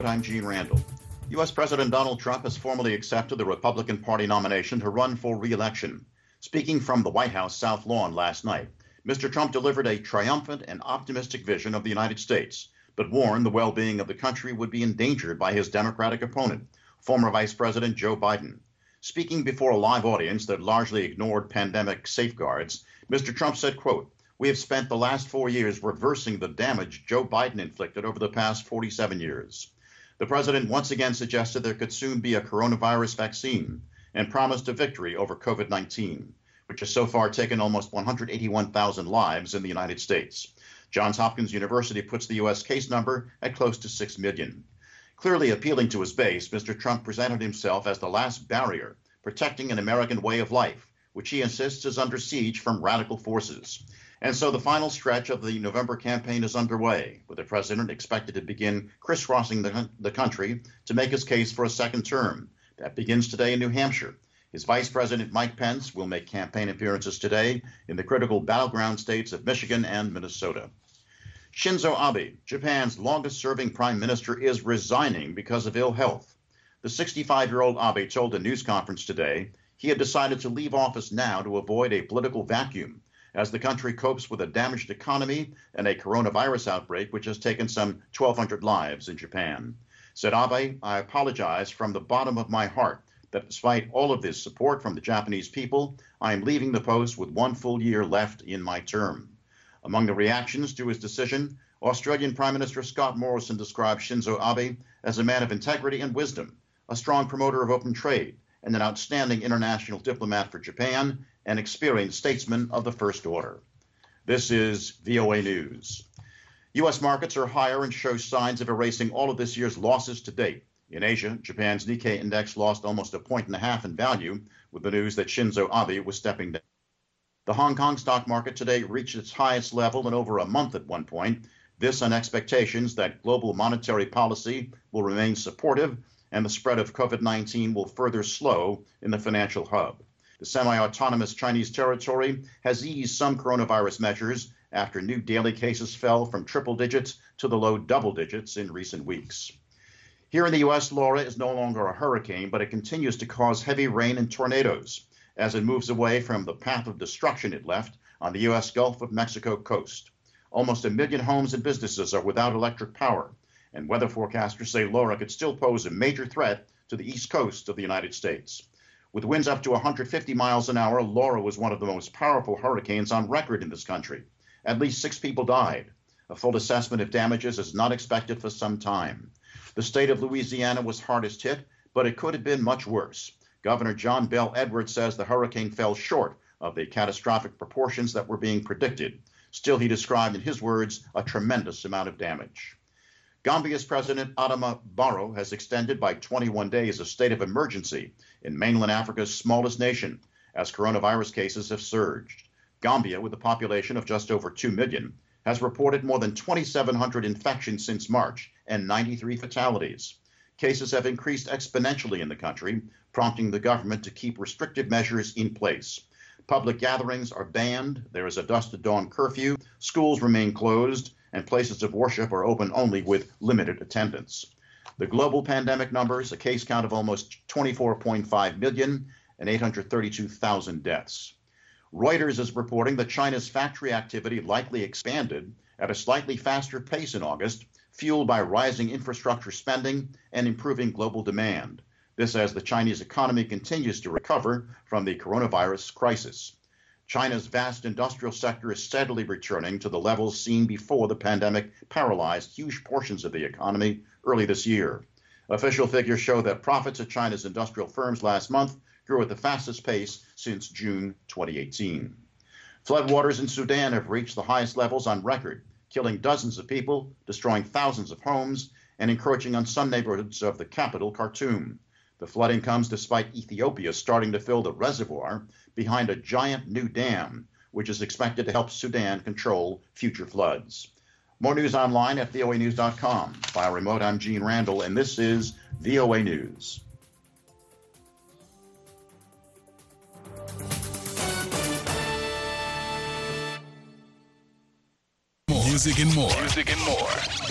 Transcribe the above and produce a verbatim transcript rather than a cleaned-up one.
I'm Gene Randall. U S President Donald Trump has formally accepted the Republican Party nomination to run for re-election. Speaking from the White House South Lawn last night, Mister Trump delivered a triumphant and optimistic vision of the United States, but warned the well-being of the country would be endangered by his Democratic opponent, former Vice President Joe Biden. Speaking before a live audience that largely ignored pandemic safeguards, Mister Trump said, quote, "We have spent the last four years reversing the damage Joe Biden inflicted over the past forty-seven years. The president once again suggested there could soon be a coronavirus vaccine and promised a victory over COVID nineteen, which has so far taken almost one hundred eighty-one thousand lives in the United States. Johns Hopkins University puts the U S case number at close to six million. Clearly appealing to his base, Mister Trump presented himself as the last barrier protecting an American way of life, which he insists is under siege from radical forces. And so the final stretch of the November campaign is underway, with the president expected to begin crisscrossing the, the country to make his case for a second term. That begins today in New Hampshire. His Vice President Mike Pence will make campaign appearances today in the critical battleground states of Michigan and Minnesota. Shinzo Abe, Japan's longest-serving prime minister, is resigning because of ill health. The sixty-five-year-old Abe told a news conference today he had decided to leave office now to avoid a political vacuum as the country copes with a damaged economy and a coronavirus outbreak which has taken some twelve hundred lives in Japan. Said Abe, "I apologize from the bottom of my heart that despite all of this support from the Japanese people, I am leaving the post with one full year left in my term." Among the reactions to his decision, Australian Prime Minister Scott Morrison described Shinzo Abe as a man of integrity and wisdom, a strong promoter of open trade, and an outstanding international diplomat for Japan, an experienced statesman of the First Order. This is V O A News. U S markets are higher and show signs of erasing all of this year's losses to date. In Asia, Japan's Nikkei index lost almost a point and a half in value with the news that Shinzo Abe was stepping down. The Hong Kong stock market today reached its highest level in over a month at one point, this on expectations that global monetary policy will remain supportive and the spread of COVID nineteen will further slow in the financial hub. The semi-autonomous Chinese territory has eased some coronavirus measures after new daily cases fell from triple digits to the low double digits in recent weeks. Here in the U S, Laura is no longer a hurricane, but it continues to cause heavy rain and tornadoes as it moves away from the path of destruction it left on the U S Gulf of Mexico coast. Almost a million homes and businesses are without electric power, and weather forecasters say Laura could still pose a major threat to the east coast of the United States. With winds up to one hundred fifty miles an hour, Laura was one of the most powerful hurricanes on record in this country. At least six people died. A full assessment of damages is not expected for some time. The state of Louisiana was hardest hit, but it could have been much worse. Governor John Bel Edwards says the hurricane fell short of the catastrophic proportions that were being predicted. Still, he described in his words a tremendous amount of damage. Gambia's President Adama Barrow has extended by twenty-one days a state of emergency in mainland Africa's smallest nation as coronavirus cases have surged. Gambia, with a population of just over two million, has reported more than twenty-seven hundred infections since March and ninety-three fatalities. Cases have increased exponentially in the country, prompting the government to keep restrictive measures in place. Public gatherings are banned, there is a dusk to dawn curfew, schools remain closed, and places of worship are open only with limited attendance. The global pandemic numbers, a case count of almost twenty-four point five million and eight hundred thirty-two thousand deaths. Reuters is reporting that China's factory activity likely expanded at a slightly faster pace in August, fueled by rising infrastructure spending and improving global demand. This as the Chinese economy continues to recover from the coronavirus crisis. China's vast industrial sector is steadily returning to the levels seen before the pandemic paralyzed huge portions of the economy early this year. Official figures show that profits at China's industrial firms last month grew at the fastest pace since June twenty eighteen. Floodwaters in Sudan have reached the highest levels on record, killing dozens of people, destroying thousands of homes, and encroaching on some neighborhoods of the capital, Khartoum. The flooding comes despite Ethiopia starting to fill the reservoir behind a giant new dam, which is expected to help Sudan control future floods. More news online at V O A news dot com. Via remote, I'm Gene Randall, and this is V O A News. Music and more. Music and more.